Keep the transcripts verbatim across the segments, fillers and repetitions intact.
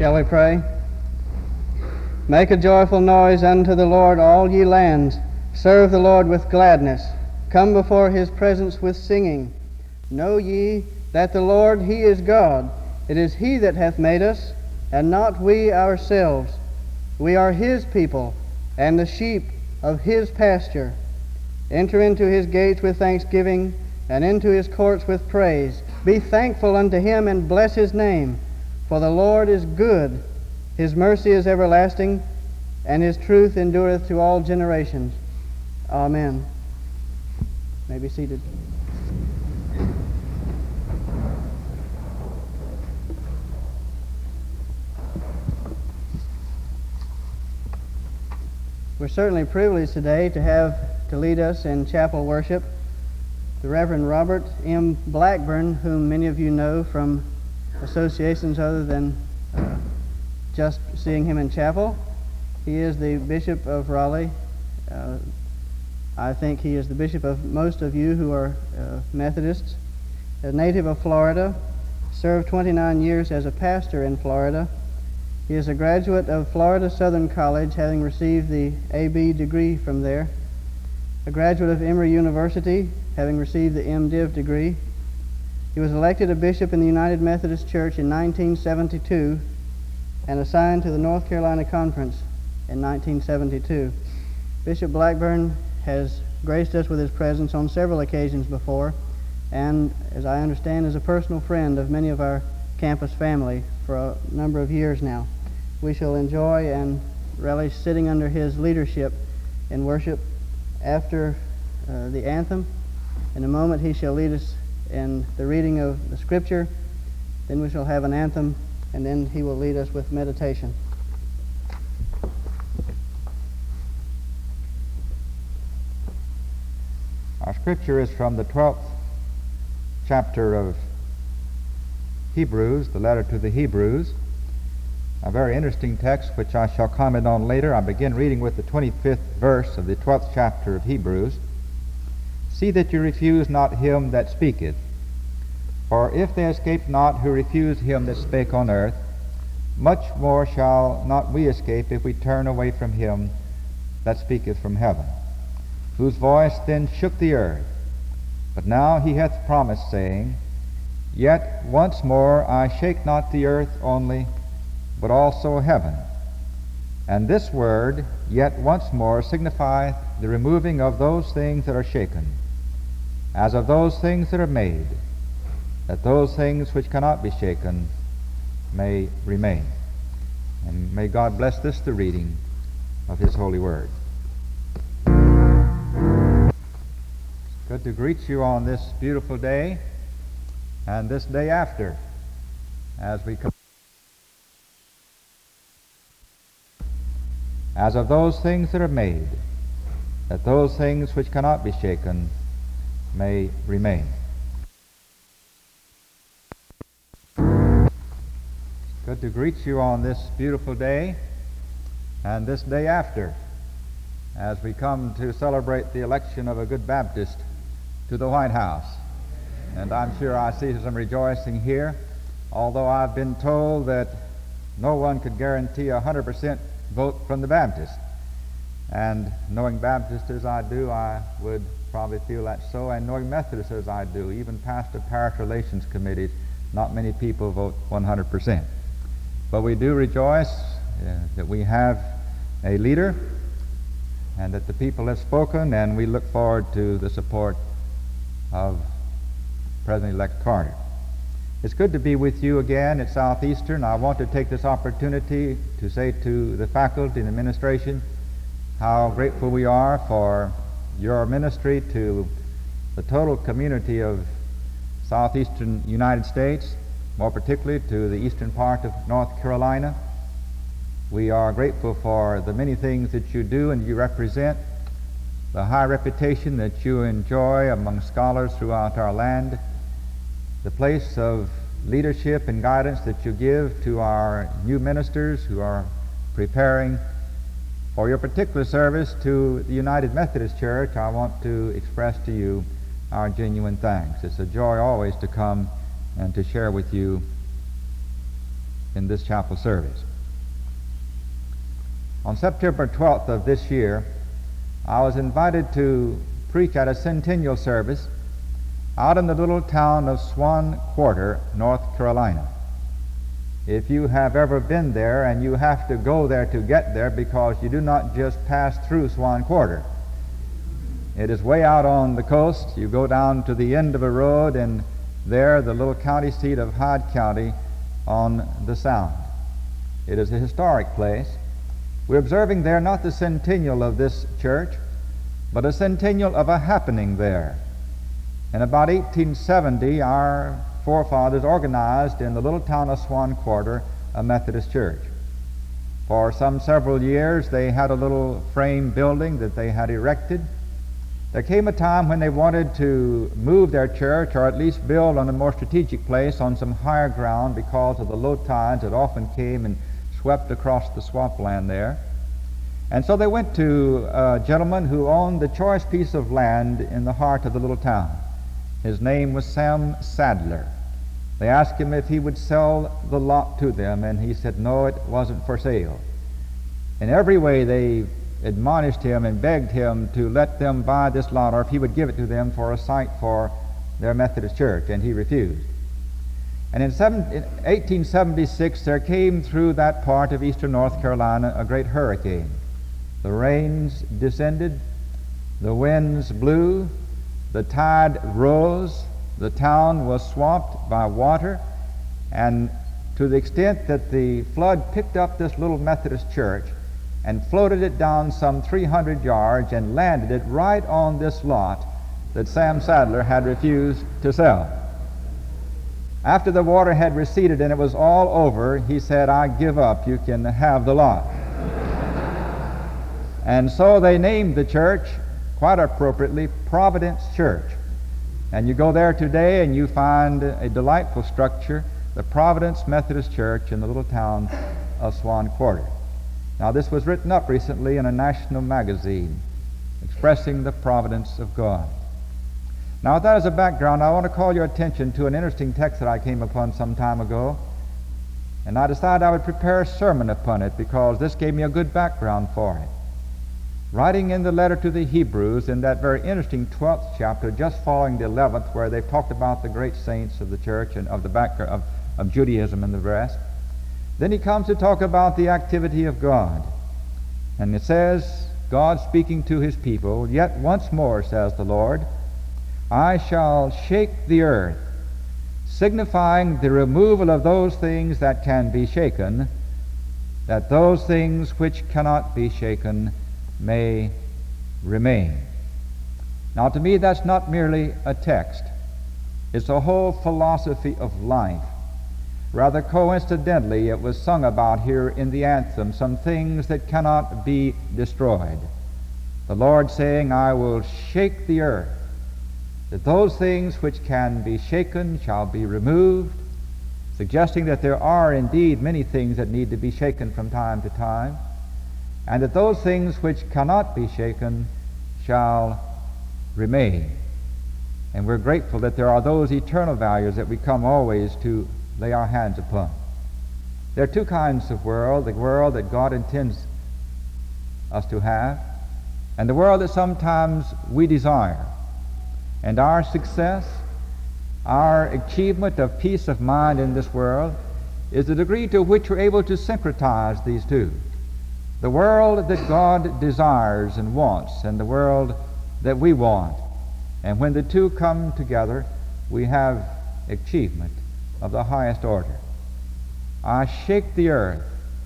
Shall we pray? Make a joyful noise unto the Lord, all ye lands. Serve the Lord with gladness. Come before his presence with singing. Know ye that the Lord, he is God. It is he that hath made us, and not we ourselves. We are his people, and the sheep of his pasture. Enter into his gates with thanksgiving, and into his courts with praise. Be thankful unto him, and bless his name. For the Lord is good, his mercy is everlasting, and his truth endureth to all generations. Amen. You may be seated. We're certainly privileged today to have to lead us in chapel worship the Reverend Robert M. Blackburn, whom many of you know from associations other than uh, just seeing him in chapel. He is the Bishop of Raleigh. Uh, I think he is the bishop of most of you who are uh, Methodists. A native of Florida, served twenty-nine years as a pastor in Florida. He is a graduate of Florida Southern College, having received the A B degree from there. A graduate of Emory University, having received the M Div degree. He was elected a bishop in the United Methodist Church in nineteen seventy-two and assigned to the North Carolina Conference in nineteen seventy-two. Bishop Blackburn has graced us with his presence on several occasions before, and as I understand is a personal friend of many of our campus family for a number of years now. We shall enjoy and relish sitting under his leadership in worship after uh, the anthem. In a moment he shall lead us in the reading of the scripture, then we shall have an anthem, and then he will lead us with meditation. Our scripture is from the twelfth chapter of Hebrews, the letter to the Hebrews, a very interesting text which I shall comment on later. I begin reading with the twenty-fifth verse of the twelfth chapter of Hebrews. See that you refuse not him that speaketh. For if they escaped not who refused him that spake on earth, much more shall not we escape if we turn away from him that speaketh from heaven, whose voice then shook the earth. But now he hath promised, saying, Yet once more I shake not the earth only, but also heaven. And this word, yet once more, signifieth the removing of those things that are shaken, as of those things that are made, that those things which cannot be shaken may remain. And may God bless this, the reading of his holy word. It's good to greet you on this beautiful day and this day after, as we come. As of those things that are made, that those things which cannot be shaken may remain. Good to greet you on this beautiful day and this day after, as we come to celebrate the election of a good Baptist to the White House. And I'm sure I see some rejoicing here, although I've been told that no one could guarantee a hundred percent vote from the Baptist. And knowing Baptists as I do, I would probably feel that so, and knowing Methodists as I do, even past the parish relations committees, not many people vote one hundred percent. But we do rejoice uh, that we have a leader and that the people have spoken, and we look forward to the support of President-elect Carter. It's good to be with you again at Southeastern. I want to take this opportunity to say to the faculty and administration how grateful we are for your ministry to the total community of Southeastern United States, more particularly to the eastern part of North Carolina. We are grateful for the many things that you do and you represent, the high reputation that you enjoy among scholars throughout our land, the place of leadership and guidance that you give to our new ministers who are preparing for your particular service to the United Methodist Church. I want to express to you our genuine thanks. It's a joy always to come and to share with you in this chapel service. On September twelfth of this year, I was invited to preach at a centennial service out in the little town of Swan Quarter, North Carolina. If you have ever been there, and you have to go there to get there because you do not just pass through Swan Quarter. It is way out on the coast. You go down to the end of a road, and there the little county seat of Hyde County on the Sound. It is a historic place. We're observing there not the centennial of this church, but a centennial of a happening there. In about eighteen seventy, our forefathers organized in the little town of Swan Quarter a Methodist church. For some several years, they had a little frame building that they had erected. There came a time when they wanted to move their church, or at least build on a more strategic place on some higher ground because of the low tides that often came and swept across the swampland there. And so they went to a gentleman who owned the choice piece of land in the heart of the little town. His name was Sam Sadler. They asked him if he would sell the lot to them, and he said no, it wasn't for sale. In every way they admonished him and begged him to let them buy this lot, or if he would give it to them for a site for their Methodist church, and he refused. And in eighteen seventy-six, there came through that part of eastern North Carolina a great hurricane. The rains descended, the winds blew, the tide rose, the town was swamped by water, and to the extent that the flood picked up this little Methodist church and floated it down some three hundred yards and landed it right on this lot that Sam Sadler had refused to sell. After the water had receded and it was all over, he said, "I give up, you can have the lot." And so they named the church, quite appropriately, Providence Church. And you go there today and you find a delightful structure, the Providence Methodist Church in the little town of Swan Quarter. Now, this was written up recently in a national magazine expressing the providence of God. Now, with that as a background, I want to call your attention to an interesting text that I came upon some time ago, and I decided I would prepare a sermon upon it because this gave me a good background for it. Writing in the letter to the Hebrews in that very interesting twelfth chapter, just following the eleventh, where they talked about the great saints of the church and of the background of, of Judaism and the rest, then he comes to talk about the activity of God. And it says, God speaking to his people, "Yet once more, says the Lord, I shall shake the earth," signifying the removal of those things that can be shaken, that those things which cannot be shaken may remain. Now, to me, that's not merely a text. It's a whole philosophy of life. Rather coincidentally, it was sung about here in the anthem, some things that cannot be destroyed. The Lord saying, "I will shake the earth, that those things which can be shaken shall be removed," suggesting that there are indeed many things that need to be shaken from time to time, and that those things which cannot be shaken shall remain. And we're grateful that there are those eternal values that we come always to lay our hands upon. There are two kinds of world: the world that God intends us to have, and the world that sometimes we desire. And our success, our achievement of peace of mind in this world, is the degree to which we're able to syncretize these two. The world that God desires and wants, and the world that we want. And when the two come together, we have achievement of the highest order. I shake the earth.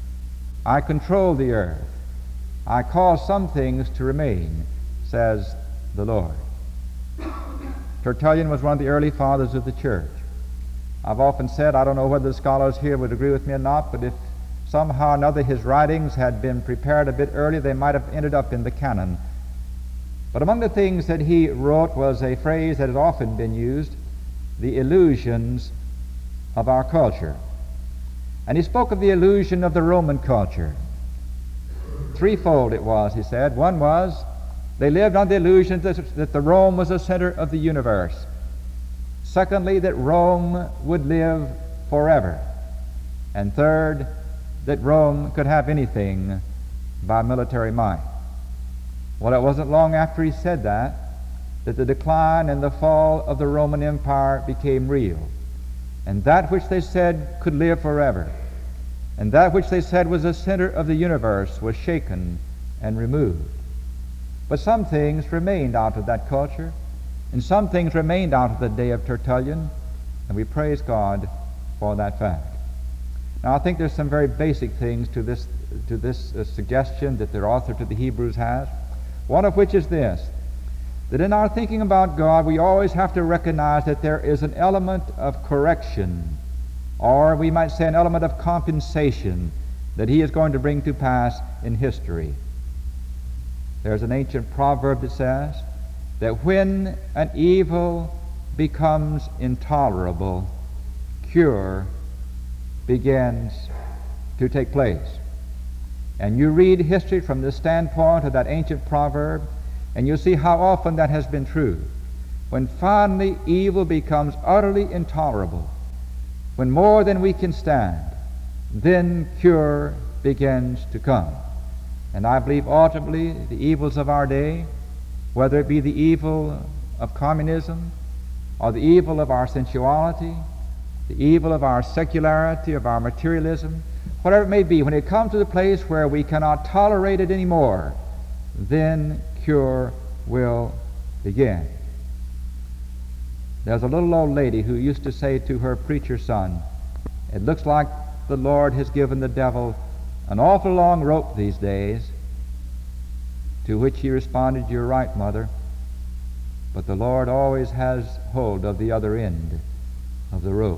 I control the earth. I cause some things to remain, says the Lord. Tertullian was one of the early fathers of the church. I've often said, I don't know whether the scholars here would agree with me or not, but if somehow or another his writings had been prepared a bit earlier, they might have ended up in the canon. But among the things that he wrote was a phrase that has often been used, the illusions of our culture. And he spoke of the illusion of the Roman culture. Threefold it was, he said. One was, they lived on the illusion that, that the Rome was the center of the universe. Secondly, that Rome would live forever. And third, that Rome could have anything by military might. Well, it wasn't long after he said that that the decline and the fall of the Roman Empire became real. And that which they said could live forever, and that which they said was the center of the universe, was shaken and removed. But some things remained out of that culture, and some things remained out of the day of Tertullian, and we praise God for that fact. Now, I think there's some very basic things to this to this uh, suggestion that the author to the Hebrews has, one of which is this, that in our thinking about God, we always have to recognize that there is an element of correction, or we might say an element of compensation, that he is going to bring to pass in history. There's an ancient proverb that says that when an evil becomes intolerable, cure begins to take place. And you read history from the standpoint of that ancient proverb, and you'll see how often that has been true. When finally evil becomes utterly intolerable, when more than we can stand, then cure begins to come. And I believe ultimately the evils of our day, whether it be the evil of communism, or the evil of our sensuality, the evil of our secularity, of our materialism, whatever it may be, when it comes to the place where we cannot tolerate it anymore, then cure will begin. There's a little old lady who used to say to her preacher son, "It looks like the Lord has given the devil an awful long rope these days." To which he responded, "You're right, mother, but the Lord always has hold of the other end of the rope."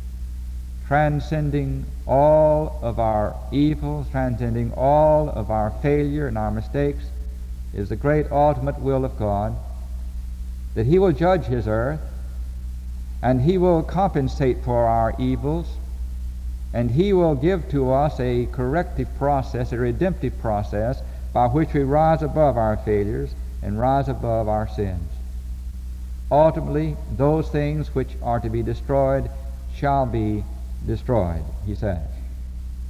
Transcending all of our evils, transcending all of our failure and our mistakes, is the great ultimate will of God, that he will judge his earth, and he will compensate for our evils, and he will give to us a corrective process, a redemptive process, by which we rise above our failures and rise above our sins. Ultimately, those things which are to be destroyed shall be destroyed, he says.